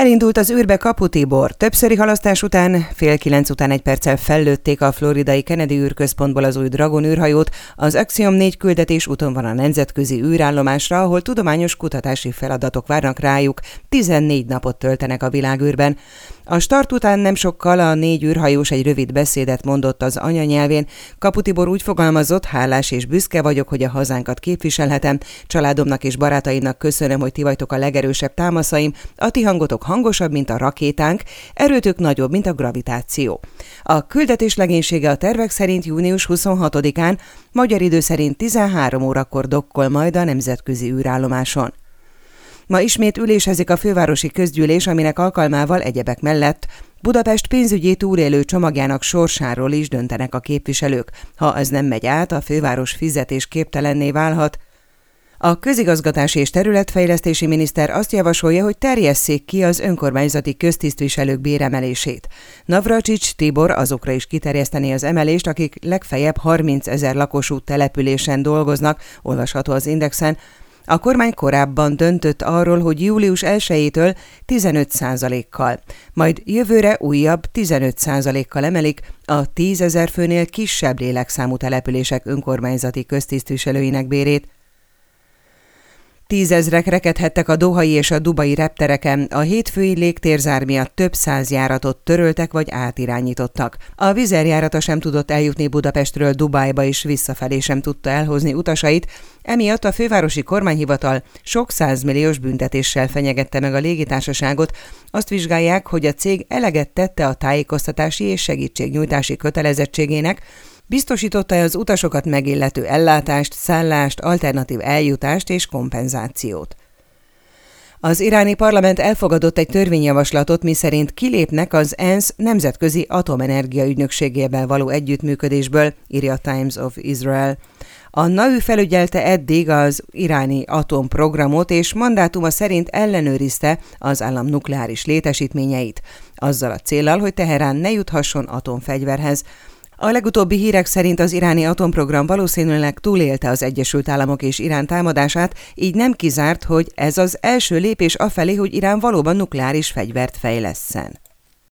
Elindult az űrbe Kapu Tibor. Többszöri halasztás után, 8:30 után 1 perccel fellőtték a floridai Kennedy űrközpontból az új Dragon űrhajót. Az Axiom 4 küldetés úton van a nemzetközi űrállomásra, ahol tudományos kutatási feladatok várnak rájuk. 14 napot töltenek a világűrben. A start után nem sokkal a 4 űrhajós egy rövid beszédet mondott az anyanyelvén. Kapu Tibor úgy fogalmazott: hálás és büszke vagyok, hogy a hazánkat képviselhetem. Családomnak és barátaimnak köszönöm, hogy ti vagytok a legerősebb támaszaim. A ti hangotok hangosabb, mint a rakétánk, erőtök nagyobb, mint a gravitáció. A küldetés legénysége a tervek szerint június 26-án, magyar idő szerint 13 órakor dokkol majd a nemzetközi űrállomáson. Ma ismét ülésezik a fővárosi közgyűlés, aminek alkalmával egyebek mellett Budapest pénzügyi túlélő csomagjának sorsáról is döntenek a képviselők. Ha ez nem megy át, a főváros fizetésképtelenné válhat. A közigazgatási és területfejlesztési miniszter azt javasolja, hogy terjesszék ki az önkormányzati köztisztviselők béremelését. Navracsics Tibor azokra is kiterjeszteni az emelést, akik legfeljebb 30 000 lakosú településen dolgoznak, olvasható az Indexen. A kormány korábban döntött arról, hogy július 1-től 15%-kal, majd jövőre újabb 15%-kal emelik a 10 000 főnél kisebb lélekszámú települések önkormányzati köztisztviselőinek bérét. 10 000-ek rekedhettek a dohai és a dubai reptereken. A hétfői légtérzár miatt több 100 járatot töröltek vagy átirányítottak. A Wizz Air járata sem tudott eljutni Budapestről Dubájba, és visszafelé sem tudta elhozni utasait. Emiatt a fővárosi kormányhivatal sok 100 milliós büntetéssel fenyegette meg a légitársaságot. Azt vizsgálják, hogy a cég eleget tette a tájékoztatási és segítségnyújtási kötelezettségének, biztosította az utasokat megillető ellátást, szállást, alternatív eljutást és kompenzációt. Az iráni parlament elfogadott egy törvényjavaslatot, miszerint kilépnek az ENSZ nemzetközi atomenergia ügynökségével való együttműködésből, írja a Times of Israel. A NAU felügyelte eddig az iráni atomprogramot, és mandátuma szerint ellenőrizte az állam nukleáris létesítményeit, azzal a céllal, hogy Teherán ne juthasson atomfegyverhez. A legutóbbi hírek szerint az iráni atomprogram valószínűleg túlélte az Egyesült Államok és Irán támadását, így nem kizárt, hogy ez az első lépés afelé, hogy Irán valóban nukleáris fegyvert fejlesszen.